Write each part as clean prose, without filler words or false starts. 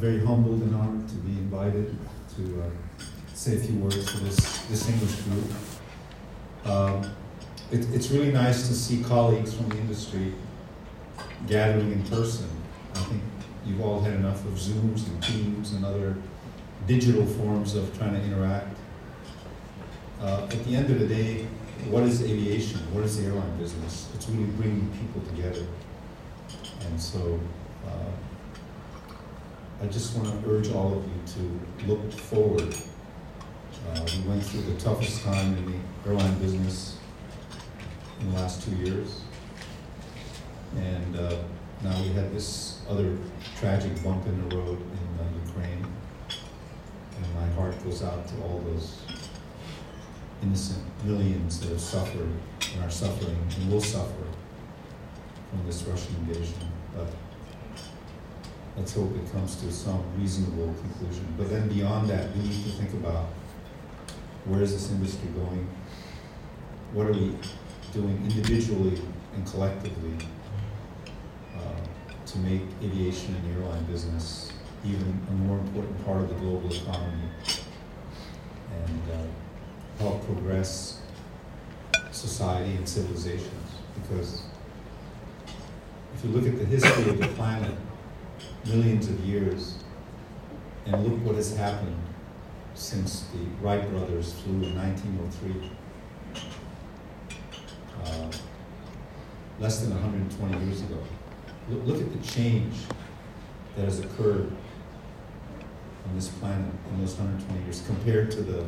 very humbled and honored to be invited to say a few words for this English group. It's really nice to see colleagues from the industry gathering in person. I think you've all had enough of Zooms and Teams and other digital forms of trying to interact. At the end of the day, what is aviation? What is the airline business? It's really bringing people together. And so I just want to urge all of you to look forward. We went through the toughest time in the airline business in the last 2 years. And now we had this other tragic bump in the road in Ukraine. And my heart goes out to all those innocent millions that have suffered and are suffering and will suffer from this Russian invasion. But let's hope it comes to some reasonable conclusion. But then beyond that, we need to think about where is this industry going? What are we doing individually and collectively to make aviation and the airline business even a more important part of the global economy and help progress society and civilizations? Because if you look at the history of the planet, millions of years, and look what has happened since the Wright brothers flew in 1903. Less than 120 years ago. Look at the change that has occurred on this planet in those 120 years compared to the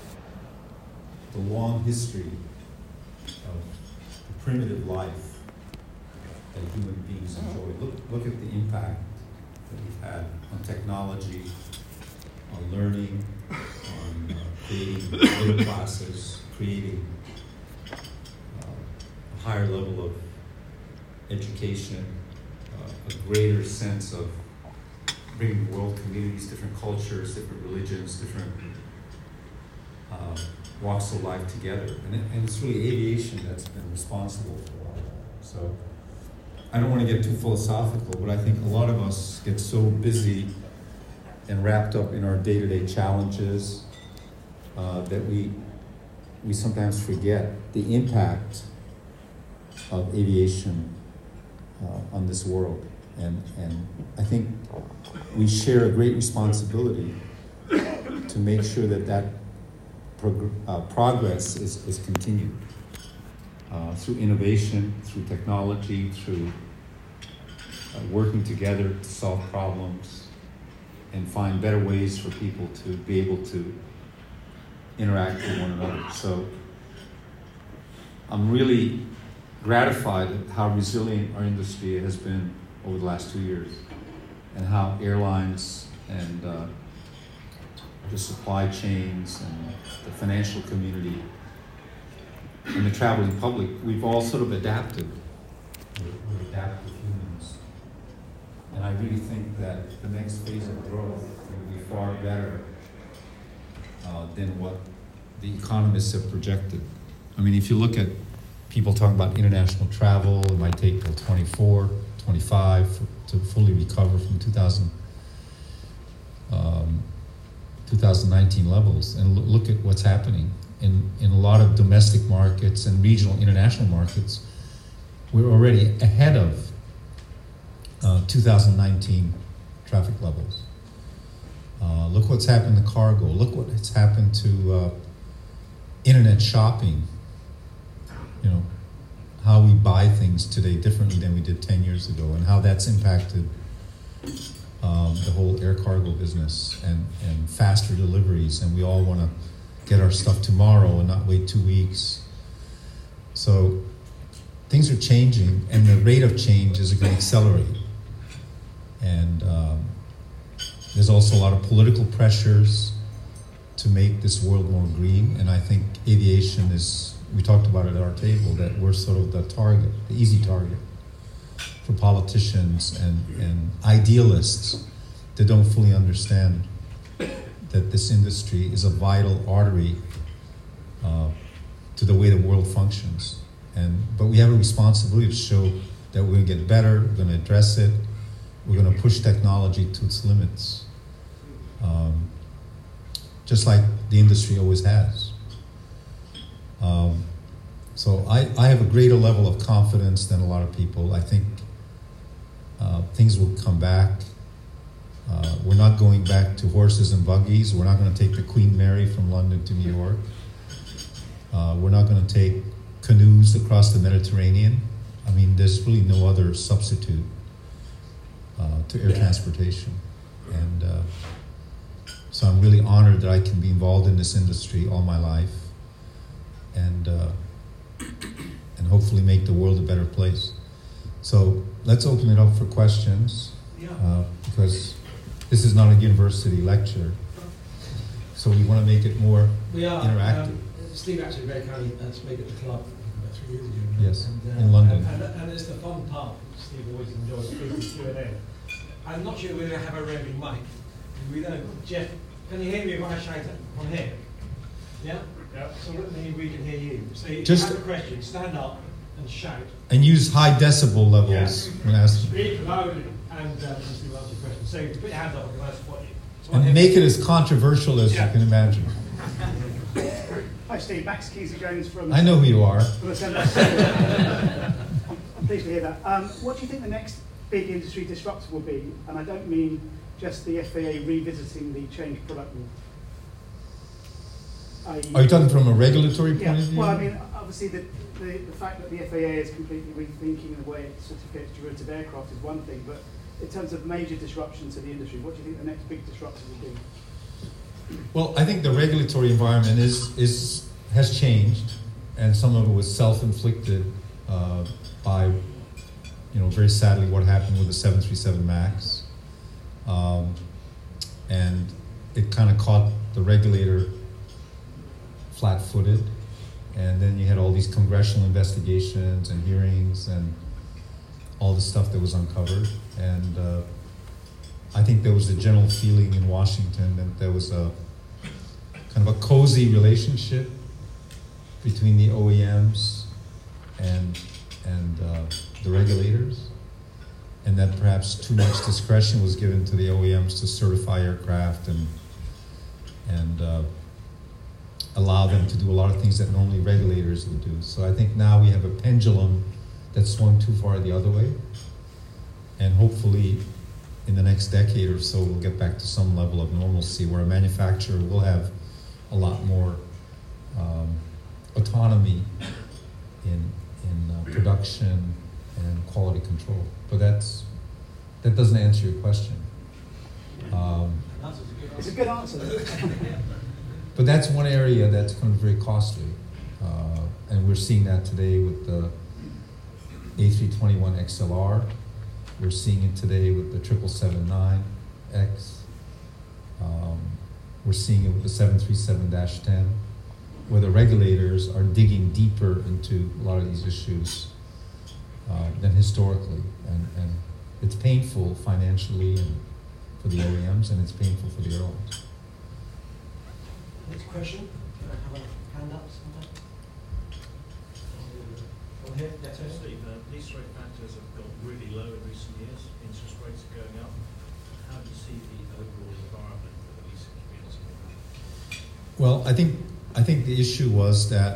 long history of the primitive life that human beings enjoy. Look at the impact that we've had on technology, on learning, on creating middle classes, creating a higher level of education, a greater sense of bringing world communities, different cultures, different religions, different walks of life together. And it's really aviation that's been responsible for all of that. So I don't want to get too philosophical, but I think a lot of us get so busy and wrapped up in our day-to-day challenges that we sometimes forget the impact of aviation on this world. And I think we share a great responsibility to make sure that progress is continued through innovation, through technology, through working together to solve problems and find better ways for people to be able to interact with one another. So I'm really gratified at how resilient our industry has been over the last 2 years, and how airlines and the supply chains and the financial community and the traveling public, we've all sort of adapted. We're adaptive humans. And I really think that the next phase of growth will be far better than what the economists have projected. I mean, if you look at people talking about international travel, it might take till 24, 25 to fully recover from 2019 levels. And look at what's happening in a lot of domestic markets and regional international markets. We're already ahead of 2019 traffic levels. Look what's happened to cargo. Look what has happened to internet shopping. You know, how we buy things today differently than we did 10 years ago, and how that's impacted the whole air cargo business and faster deliveries, and we all want to get our stuff tomorrow and not wait 2 weeks. So things are changing, and the rate of change is going to accelerate. And there's also a lot of political pressures to make this world more green, and I think aviation is, we talked about it at our table, that we're sort of the target, the easy target for politicians and idealists that don't fully understand that this industry is a vital artery to the way the world functions. But we have a responsibility to show that we're going to get better, we're going to address it, We're going to push technology to its limits, just like the industry always has. So I have a greater level of confidence than a lot of people. I think things will come back. We're not going back to horses and buggies. We're not going to take the Queen Mary from London to New York. We're not going to take canoes across the Mediterranean. I mean, there's really no other substitute to air transportation. And so I'm really honored that I can be involved in this industry all my life and hopefully make the world a better place. So let's open it up for questions because this is not a university lecture. So we want to make it more interactive. Steve actually very kindly spoke at the club about 3 years ago. Yes, and, in London. And it's the fun part. Steve always enjoys speaking Q&A. I'm not sure we're going to have a roving mic. We don't. Jeff, can you hear me if I shout on here? Yeah? Yeah. So we can hear you. So if you have a question, stand up and shout. And use high decibel levels when asked. Speak loudly and Steve will answer your question. So put your hands up and I'll support you. So and make it as controversial as you can imagine. Hi Steve, Max Kesey-Jones from... I know who you are. I'm pleased to hear that. What do you think the next big industry disruptor will be? And I don't mean just the FAA revisiting the change product rule. Are you talking from a regulatory point of view? Well, I mean, obviously the fact that the FAA is completely rethinking the way it certificates derivative aircraft is one thing, but in terms of major disruption to the industry, what do you think the next big disruptor will be? Well, I think the regulatory environment has changed, and some of it was self-inflicted by, very sadly what happened with the 737 MAX, and it kind of caught the regulator flat-footed, and then you had all these congressional investigations and hearings and all the stuff that was uncovered, and I think there was a general feeling in Washington that there was a kind of a cozy relationship between the OEMs and the regulators, and that perhaps too much discretion was given to the OEMs to certify aircraft and allow them to do a lot of things that normally regulators would do. So I think now we have a pendulum that swung too far the other way, and hopefully in the next decade or so we'll get back to some level of normalcy where a manufacturer will have a lot more autonomy in production and quality control. But that doesn't answer your question. It's a good answer. But that's one area that's going to be very costly. And we're seeing that today with the A321XLR. We're seeing it today with the 777-9X. We're seeing it with the 737-10, where the regulators are digging deeper into a lot of these issues than historically. And it's painful financially and for the OEMs, and it's painful for the airlines. Next question. Can I have a hand up? One here. Yes, Steve, lease rate factors have got really low in recent years. Interest rates are going up. How do you see the overall environment for the leasing community? Well, I think the issue was that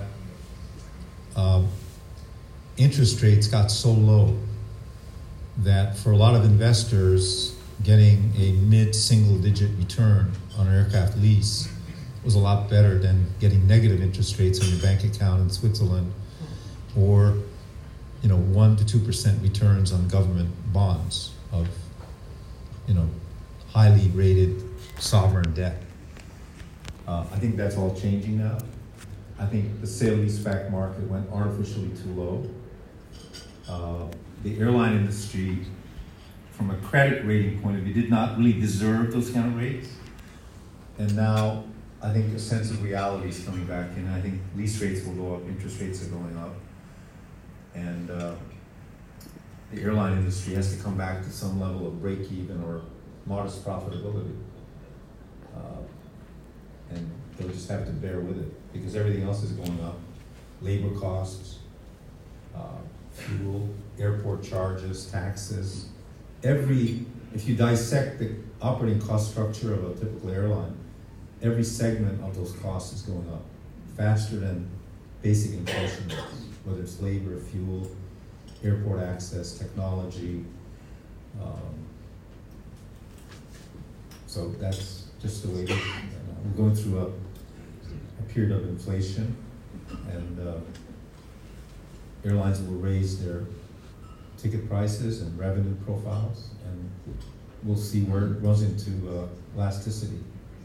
interest rates got so low that for a lot of investors, getting a mid-single-digit return on an aircraft lease was a lot better than getting negative interest rates on your bank account in Switzerland, or 1% to 2% returns on government bonds of highly rated sovereign debt. I think that's all changing now. I think the sale-leaseback market went artificially too low. The airline industry, from a credit rating point of view, did not really deserve those kind of rates. And now I think a sense of reality is coming back in. I think lease rates will go up, interest rates are going up. And the airline industry has to come back to some level of break-even or modest profitability. And they'll just have to bear with it because everything else is going up. Labor costs, fuel, airport charges, taxes. Every if you dissect the operating cost structure of a typical airline, every segment of those costs is going up faster than basic inflation rates, whether it's labor, fuel, airport access, technology. So that's just the way it is. We're going through a period of inflation, and airlines will raise their ticket prices and revenue profiles, and we'll see where it runs into elasticity.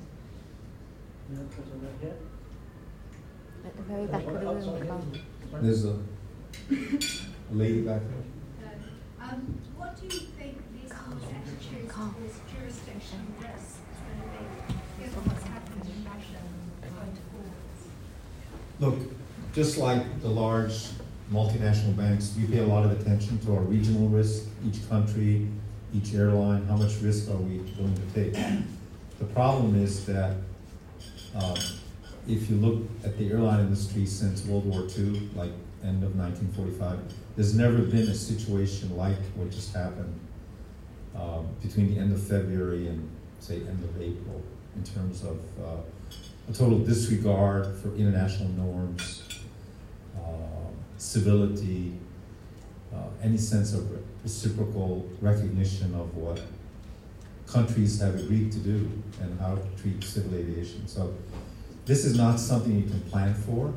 At the very back of the room, Carl. There's a lady back there. What do you think these attitudes towards jurisdiction risk is going to be, given what's happened in Russia going forwards? Look, just like the large multinational banks, we pay a lot of attention to our regional risk, each country, each airline, how much risk are we willing to take. The problem is that if you look at the airline industry since World War II, like end of 1945, there's never been a situation like what just happened between the end of February and, say, end of April, in terms of a total disregard for international norms, civility, any sense of reciprocal recognition of what countries have agreed to do and how to treat civil aviation. So this is not something you can plan for,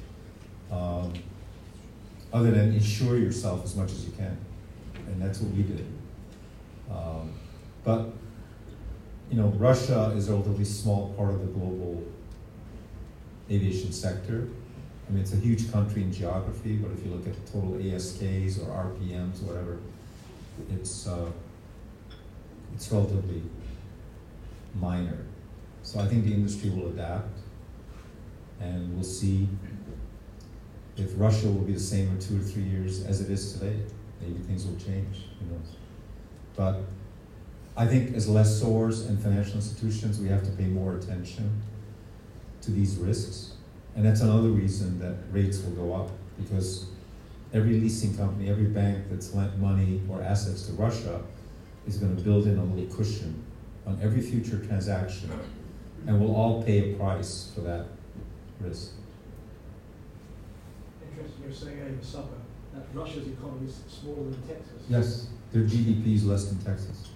other than insure yourself as much as you can. And that's what we did. But, you know, Russia is a relatively small part of the global aviation sector. I mean, it's a huge country in geography, but if you look at the total ASKs or RPMs, whatever, it's relatively minor. So I think the industry will adapt, and we'll see if Russia will be the same in 2 or 3 years as it is today. Maybe things will change, who knows. But I think as lessors and financial institutions, we have to pay more attention to these risks. And that's another reason that rates will go up, because every leasing company, every bank that's lent money or assets to Russia is going to build in a little cushion on every future transaction, and we'll all pay a price for that risk. Interesting, you're saying over summer that Russia's economy is smaller than Texas. Yes, their GDP is less than Texas.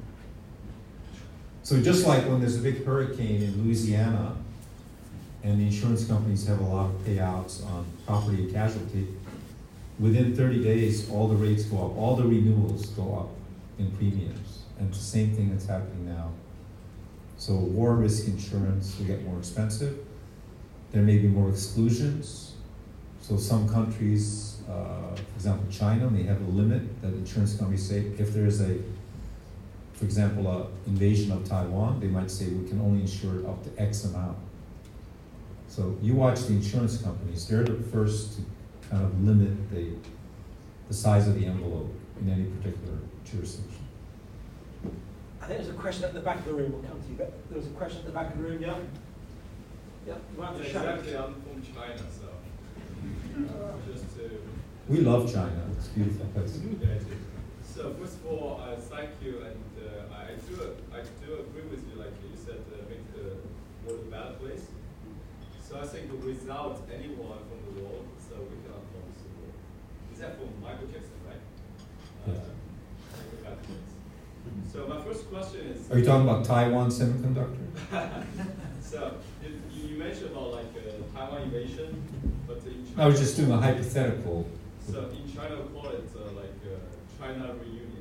So just like when there's a big hurricane in Louisiana, and the insurance companies have a lot of payouts on property and casualty, within 30 days, all the rates go up, all the renewals go up in premiums. And it's the same thing that's happening now. So war risk insurance will get more expensive. There may be more exclusions. So some countries, for example, China, may have a limit that insurance companies say, if there is a, for example, an invasion of Taiwan, they might say we can only insure it up to X amount. So you watch the insurance companies, they're the first to kind of limit the size of the envelope in any particular jurisdiction. I think there's a question at the back of the room. We'll come to you, but there was a question at the back of the room, yeah? Yeah, you have to show. Exactly, I'm from China, so just to... We love China, it's a beautiful place. So first of all, thank you, and I do agree with you, like you said, make the world a better place. So I think without anyone from the world, so we cannot promise the world. Is that from Michael Jackson, right? Yeah. So my first question is... Are you talking about Taiwan Semiconductor? So you mentioned about like Taiwan invasion, but in China... I was just doing a hypothetical. So in China we call it like China reunion.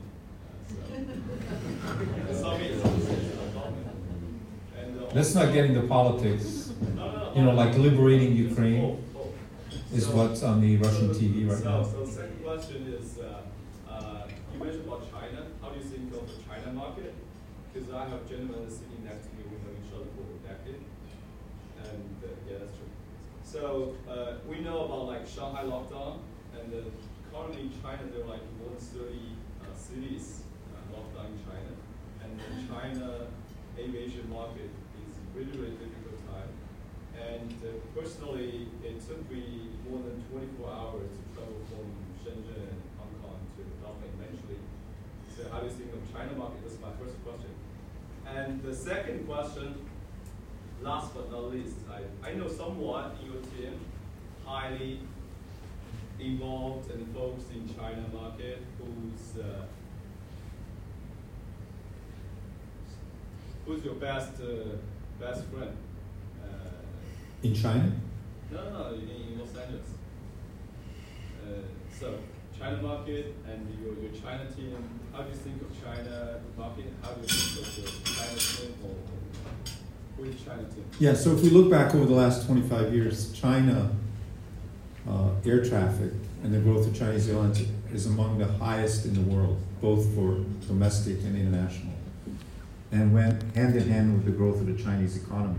Let's not get into politics. You know, like liberating Ukraine is what's on the Russian TV right now. So the second question is, you mentioned about China. How do you think of the China market? Because I have gentlemen sitting next to me, we know each other for a decade. And yeah, that's true. So we know about like Shanghai lockdown, and currently in China there are like more than 30 cities locked down in China. And the China aviation market is really, really difficult time. And personally, it took me more than 24 hours to travel from Shenzhen and Hong Kong to Dublin eventually. So how do you think of China market? That's my first question. And the second question, last but not least, I know someone in your team highly involved and focused in China market who's your best friend? In China? No, in Los Angeles. So China market and your China team. How do you think of China market? How do you think of your China team or who is China team? Yeah. So if we look back over the last 25 years, China air traffic and the growth of Chinese airlines is among the highest in the world, both for domestic and international, and went hand in hand with the growth of the Chinese economy.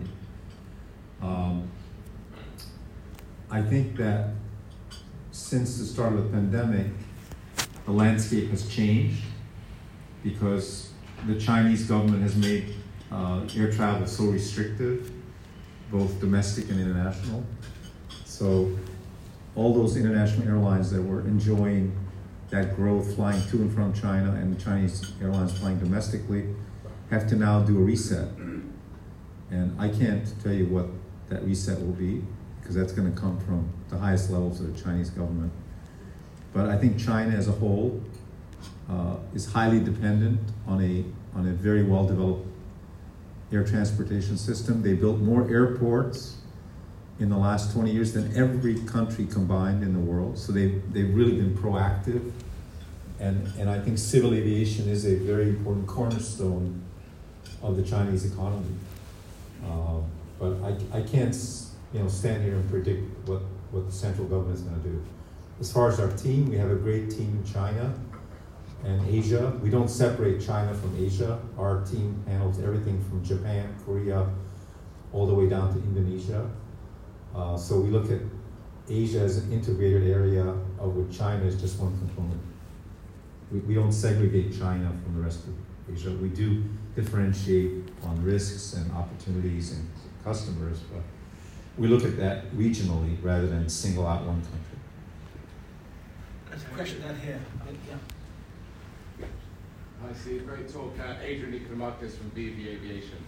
I think that since the start of the pandemic, the landscape has changed because the Chinese government has made air travel so restrictive, both domestic and international. So all those international airlines that were enjoying that growth flying to and from China and Chinese airlines flying domestically have to now do a reset. And I can't tell you what that reset will be because that's going to come from the highest levels of the Chinese government. But I think China as a whole is highly dependent on a very well-developed air transportation system. They built more airports in the last 20 years than every country combined in the world. So they've really been proactive. And I think civil aviation is a very important cornerstone of the Chinese economy. But I can't stand here and predict what the central government is going to do. As far as our team, we have a great team in China and Asia. We don't separate China from Asia. Our team handles everything from Japan, Korea, all the way down to Indonesia. So we look at Asia as an integrated area of which China is just one component. We don't segregate China from the rest of Asia. We do differentiate on risks and opportunities and customers, but we look at that regionally rather than single out one country. There's a question down here. Yeah. Hi, Steve. Great talk. Adrian Economidis from BV Aviation.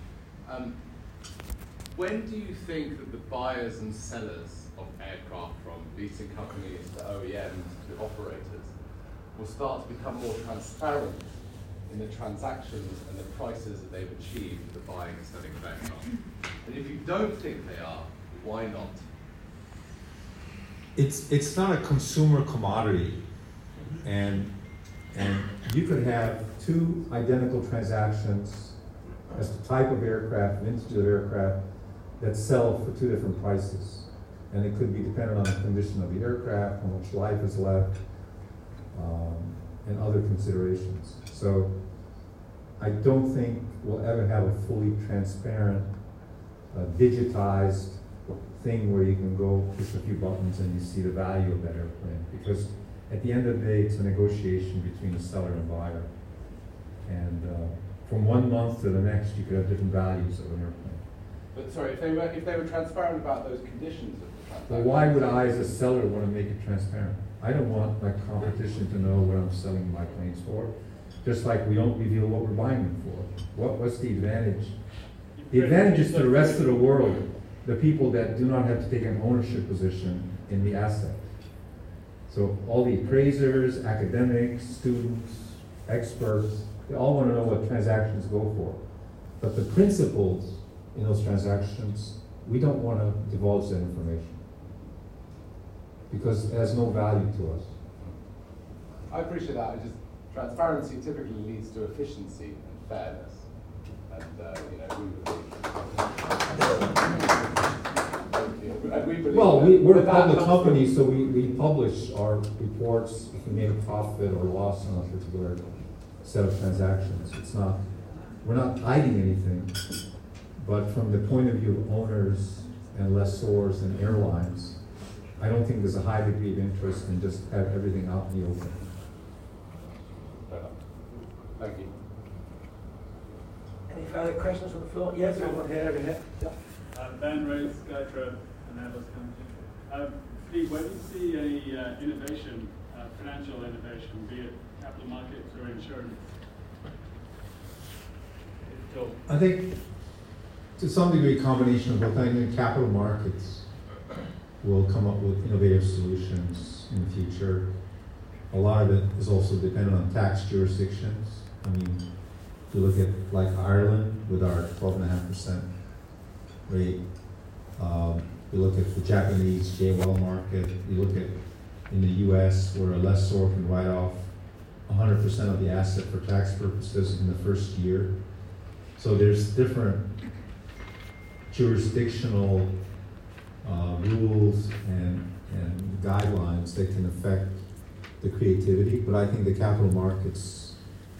When do you think that the buyers and sellers of aircraft, from leasing companies to OEMs to operators, will start to become more transparent in the transactions and the prices that they've achieved with the buying and selling of aircraft? And if you don't think they are, why not? It's not a consumer commodity, and you could have two identical transactions as the type of aircraft, vintage of aircraft, that sell for two different prices. And it could be dependent on the condition of the aircraft, how much life is left, and other considerations. So I don't think we'll ever have a fully transparent, digitized thing where you can go push a few buttons and you see the value of that airplane. Because at the end of the day, it's a negotiation between the seller and buyer. And from 1 month to the next, you could have different values of an airplane. But sorry, if they were transparent about those conditions of the transaction. Well, why would I, as a seller, want to make it transparent? I don't want my competition to know what I'm selling my planes for. Just like we don't reveal what we're buying them for. What's the advantage? The advantage is to the rest of the world, the people that do not have to take an ownership position in the asset. So all the appraisers, academics, students, experts, they all want to know what transactions go for. But the principals in those transactions, we don't want to divulge that information because it has no value to us. I appreciate that. Transparency typically leads to efficiency and fairness. And we believe well, we're a public company, so we publish our reports if we made a profit or loss on a particular set of transactions. We're not hiding anything, but from the point of view of owners and lessors and airlines, I don't think there's a high degree of interest in just have everything out in the open. Thank you. Any further questions from the floor? Yes, over here. Yeah. Ben Rhodes, Skytra, and Airbus Company. Steve, when you see any innovation, financial innovation, be it capital markets or insurance, Joel? I think to some degree, combination of both. I think capital markets will come up with innovative solutions in the future. A lot of it is also dependent on tax jurisdictions. I mean, if you look at like Ireland with our 12.5% rate, you look at the Japanese JWL market, you look at in the US where a lessor can write off 100% of the asset for tax purposes in the first year. So there's different jurisdictional rules and guidelines that can affect the creativity, but I think the capital markets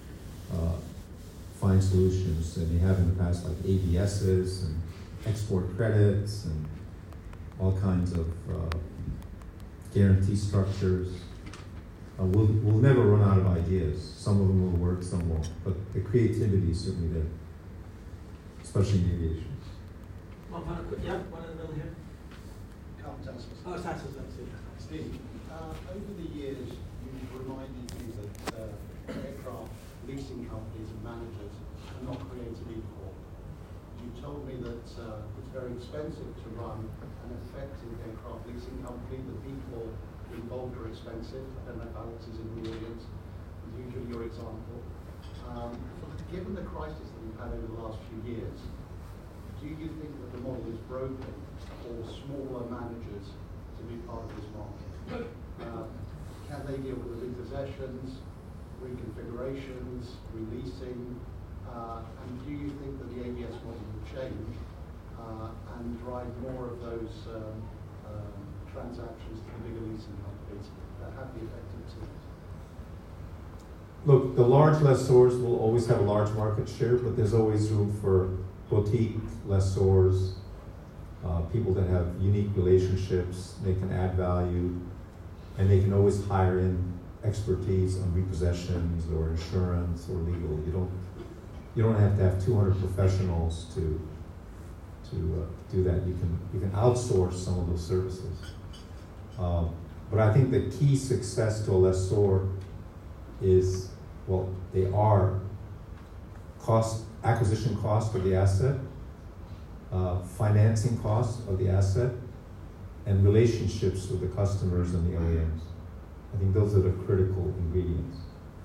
find solutions, and they have in the past like ABSs and export credits and all kinds of guarantee structures. We'll never run out of ideas. Some of them will work, some won't, but the creativity is certainly there, especially in aviation. One in the middle here. Carl Tassos. Oh, Tassos, that's it. Steve, over the years, you've reminded me that aircraft leasing companies and managers are not created equal. You told me that it's very expensive to run an effective aircraft leasing company. The people involved are expensive. I don't know if Alex is in the audience. As usual, your example. Given the crisis that we've had over the last few years, do you think that the model is broken for smaller managers to be part of this market? Can they deal with the repossessions, reconfigurations, releasing? And do you think that the ABS model will change and drive more of those transactions to the bigger leasing companies that have the effective tools? Look, the large lessors will always have a large market share, but there's always room for boutique lessors, people that have unique relationships. They can add value, and they can always hire in expertise on repossessions or insurance or legal. You don't have to have 200 professionals to do that. You can outsource some of those services. But I think the key success to a lessor is, well, they are acquisition cost of the asset, financing cost of the asset, and relationships with the customers and the OEMs. I think those are the critical ingredients.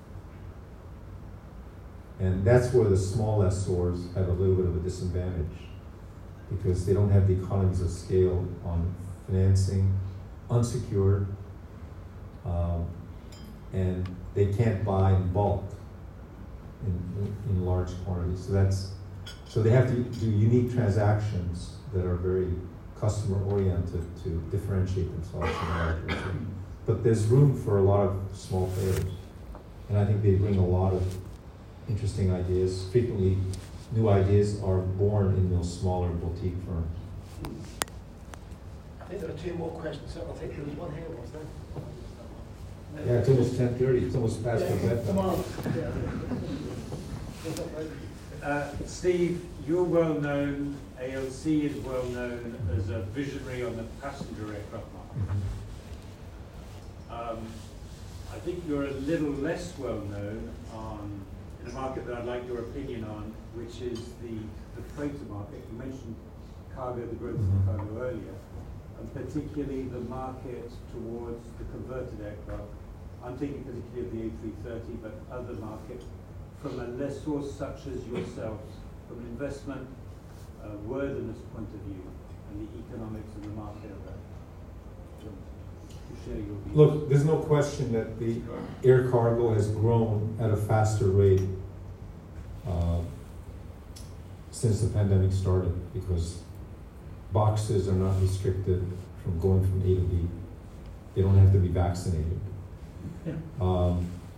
And that's where the small lessors have a little bit of a disadvantage, because they don't have the economies of scale on financing, unsecured, and they can't buy in bulk in large quantities. So they have to do unique transactions that are very customer oriented to differentiate themselves from the large. But there's room for a lot of small players, and I think they bring a lot of interesting ideas. Frequently, new ideas are born in those smaller boutique firms. I think there are two more questions. So I think there was one here, was there? Yeah, it's almost 10:30. It's almost past the bedtime. Steve, you're well known, ALC is well known as a visionary on the passenger aircraft market. I think you're a little less well known in a market that I'd like your opinion on, which is the freighter market. You mentioned cargo, the growth of cargo earlier, and particularly the market towards the converted aircraft. I'm thinking particularly of the A330, but other markets, from a lessor such as yourselves, from an investment worthiness point of view, and the economics of the market of that. To share your views. Look, there's no question that the air cargo has grown at a faster rate since the pandemic started, because boxes are not restricted from going from A to B. They don't have to be vaccinated. Yeah.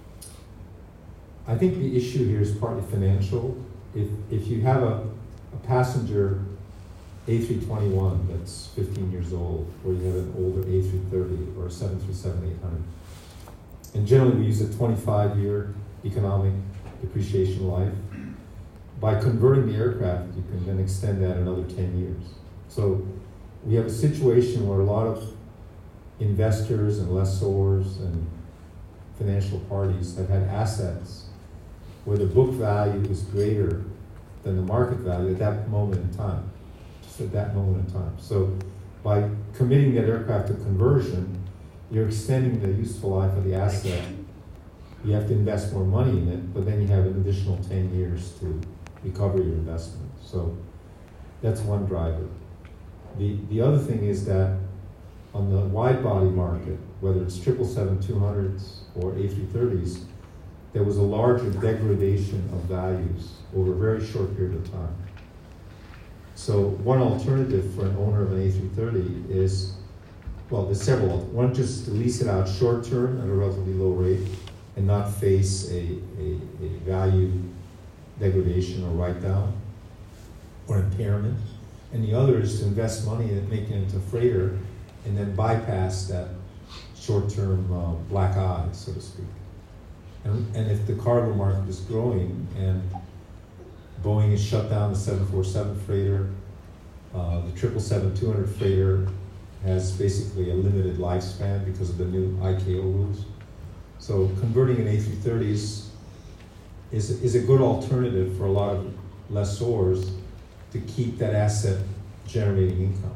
I think the issue here is partly financial. If you have a passenger A321 that's 15 years old, or you have an older A330 or a 737-800, and generally we use a 25-year economic depreciation life, by converting the aircraft, you can then extend that another 10 years. So we have a situation where a lot of investors and lessors and financial parties have had assets where the book value is greater than the market value at that moment in time, just at that moment in time. So by committing that aircraft to conversion, you're extending the useful life of the asset. You have to invest more money in it, but then you have an additional 10 years to recover your investment. So that's one driver. The other thing is that on the wide body market, whether it's 777-200s or A330s, there was a larger degradation of values over a very short period of time. So one alternative for an owner of an A330 is, well, there's several. One, just to lease it out short term at a relatively low rate and not face a value degradation or write down or impairment. And the other is to invest money in making it into a freighter and then bypass that short-term black eye, so to speak. And if the cargo market is growing and Boeing has shut down the 747 freighter, the 777-200 freighter has basically a limited lifespan because of the new ICAO rules. So converting an A330 is a good alternative for a lot of lessors to keep that asset generating income.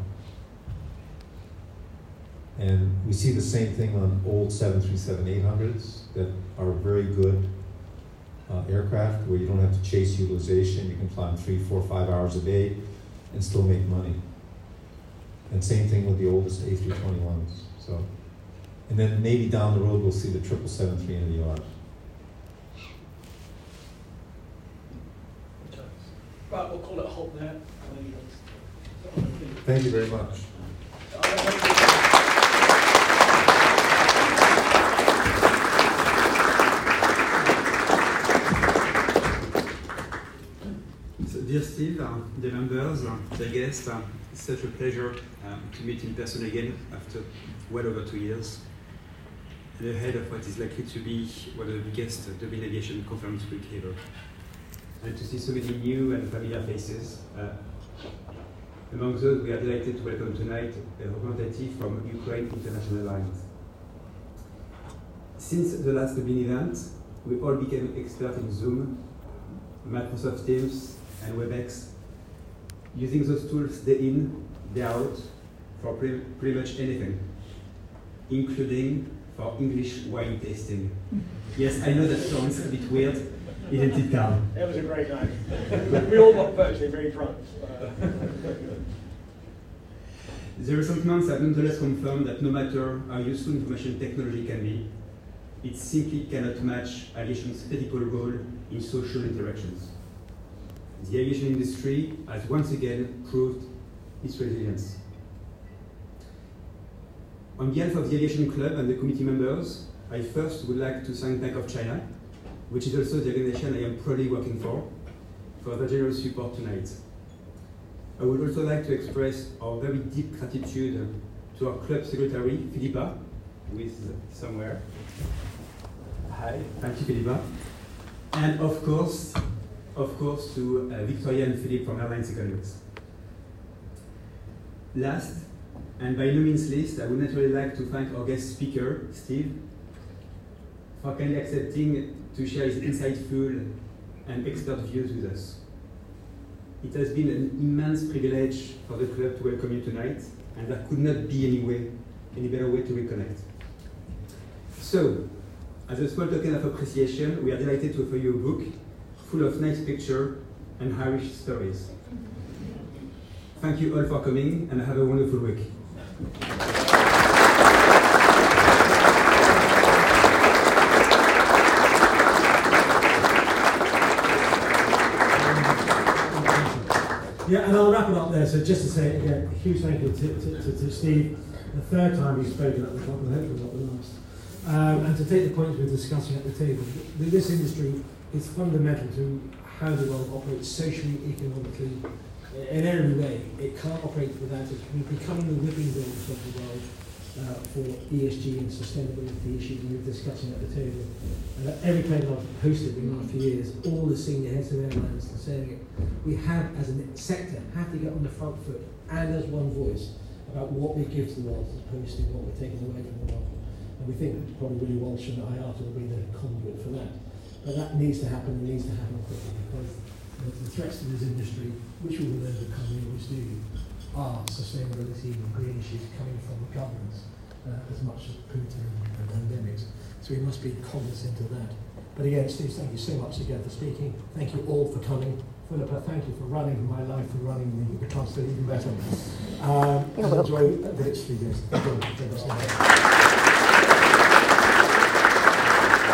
And we see the same thing on old 737-800s that are very good aircraft where you don't have to chase utilization. You can fly them 3, 4, 5 hours a day and still make money. And same thing with the oldest A321s. So, and then maybe down the road we'll see the 777-3 in the yard. Right, we'll call it a halt there. Thank you very much. So dear Steve, dear members, dear guests, it's such a pleasure to meet in person again after well over 2 years, and ahead of what is likely to be one of the biggest Dublin aviation conference week ever. And to see so many new and familiar faces. Among those, we are delighted to welcome tonight a representative from Ukraine International Lines. Since the last Dublin event, we all became experts in Zoom, Microsoft Teams, and WebEx, using those tools day in, day out, for pretty much anything, including for English wine tasting. Yes, I know that sounds a bit weird, isn't it, Carl? It was a great night. We all got virtually very drunk. The recent months have nonetheless confirmed that no matter how useful information technology can be, it simply cannot match aviation's critical role in social interactions. The aviation industry has once again proved its resilience. On behalf of the Aviation Club and the committee members, I first would like to thank Bank of China, which is also the organization I am proudly working for their generous support tonight. I would also like to express our very deep gratitude to our club secretary, Philippa, who is somewhere. Hi, thank you, Philippa. And of course, to Victoria and Philip from Airlines Economics. Last, and by no means least, I would naturally like to thank our guest speaker, Steve, for kindly accepting to share his insightful and expert views with us. It has been an immense privilege for the club to welcome you tonight, and there could not be any better way to reconnect. So, as a small token of appreciation, we are delighted to offer you a book full of nice pictures and Irish stories. Thank you all for coming, and have a wonderful week. Yeah, and I'll wrap it up there. So just to say again, a huge thank you to Steve. The third time he's spoken at the top, and hopefully not the last. And to take the points we're discussing at the table, this industry is fundamental to how the world operates socially, economically, in every way. It can't operate without it. We're becoming the whipping boys of the world for ESG and sustainability issues we're discussing at the table. And at every plane I've hosted in the last few years, all the senior heads of airlines are saying it. We have, as a sector, have to get on the front foot and as one voice about what we give to the world as opposed to what we're taking away from the world. And we think probably Willie Walsh and IATA will be the conduit for that. But that needs to happen, and needs to happen quickly, because the threats to this industry, which we will overcome, we always do, are sustainability and green issues coming from the governments as much as Putin and pandemics. So we must be cognizant of that. But again, Steve, thank you so much again for speaking. Thank you all for coming. Philippa, thank you for running my life and running the concert even better. And enjoy the next 3 days. Thank you so much.